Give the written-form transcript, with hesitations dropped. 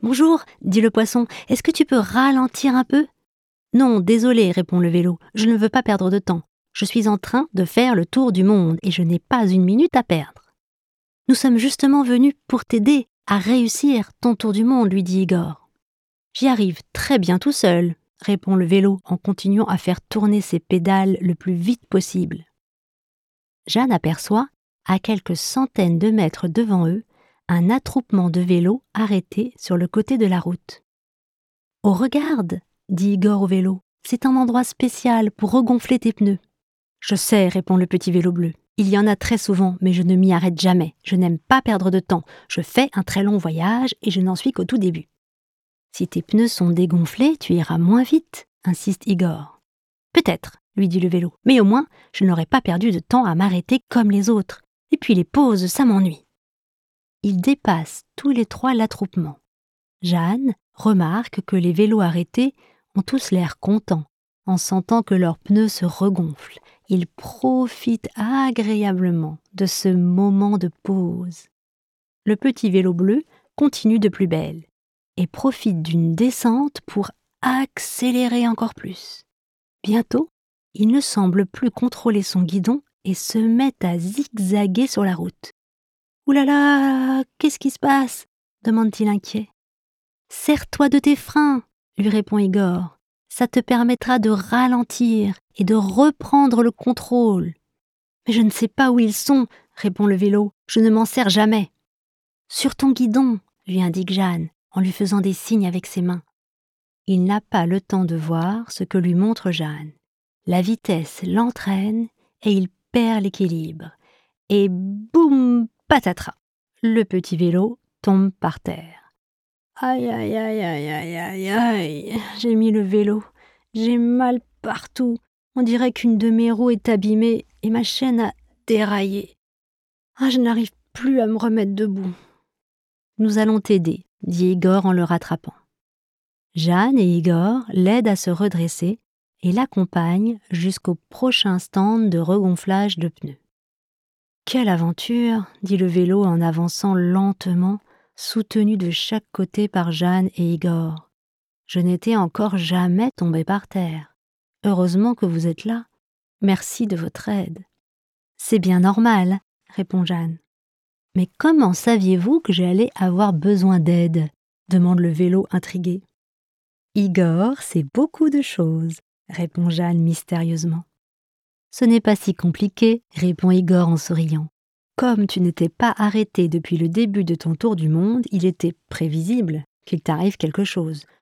Bonjour, dit le poisson, est-ce que tu peux ralentir un peu? Non, désolé, répond le vélo, je ne veux pas perdre de temps. Je suis en train de faire le tour du monde et je n'ai pas une minute à perdre. Nous sommes justement venus pour t'aider à réussir ton tour du monde, lui dit Igor. J'y arrive très bien tout seul, répond le vélo en continuant à faire tourner ses pédales le plus vite possible. Jeanne aperçoit, à quelques centaines de mètres devant eux, un attroupement de vélos arrêtés sur le côté de la route. « Oh, regarde !» dit Igor au vélo. « C'est un endroit spécial pour regonfler tes pneus. »« Je sais, répond le petit vélo bleu. Il y en a très souvent, mais je ne m'y arrête jamais. Je n'aime pas perdre de temps. Je fais un très long voyage et je n'en suis qu'au tout début. » Si tes pneus sont dégonflés, tu iras moins vite, insiste Igor. Peut-être, lui dit le vélo, mais au moins, je n'aurai pas perdu de temps à m'arrêter comme les autres. Et puis les pauses, ça m'ennuie. Ils dépassent tous les trois l'attroupement. Jeanne remarque que les vélos arrêtés ont tous l'air contents, en sentant que leurs pneus se regonflent. Ils profitent agréablement de ce moment de pause. Le petit vélo bleu continue de plus belle et profite d'une descente pour accélérer encore plus. Bientôt, il ne semble plus contrôler son guidon et se met à zigzaguer sur la route. « Ouh là là, qu'est-ce qui se passe ?» demande-t-il inquiet. « Serre-toi de tes freins !» lui répond Igor. « Ça te permettra de ralentir et de reprendre le contrôle. »« Mais je ne sais pas où ils sont, » répond le vélo. « Je ne m'en sers jamais. »« Sur ton guidon, » lui indique Jeanne, en lui faisant des signes avec ses mains. Il n'a pas le temps de voir ce que lui montre Jeanne. La vitesse l'entraîne et il perd l'équilibre. Et boum, patatras, le petit vélo tombe par terre. Aïe, aïe, aïe, aïe, aïe, aïe, aïe, j'ai mis le vélo. J'ai mal partout. On dirait qu'une de mes roues est abîmée et ma chaîne a déraillé. Ah, je n'arrive plus à me remettre debout. Nous allons t'aider, dit Igor en le rattrapant. Jeanne et Igor l'aident à se redresser et l'accompagnent jusqu'au prochain stand de regonflage de pneus. « Quelle aventure !» dit le vélo en avançant lentement, soutenu de chaque côté par Jeanne et Igor. « Je n'étais encore jamais tombé par terre. Heureusement que vous êtes là. Merci de votre aide. »« C'est bien normal, » répond Jeanne. « Mais comment saviez-vous que j'allais avoir besoin d'aide ?» demande le vélo intrigué. « Igor sait beaucoup de choses, » répond Jeanne mystérieusement. « Ce n'est pas si compliqué, » répond Igor en souriant. « Comme tu n'étais pas arrêté depuis le début de ton tour du monde, il était prévisible qu'il t'arrive quelque chose.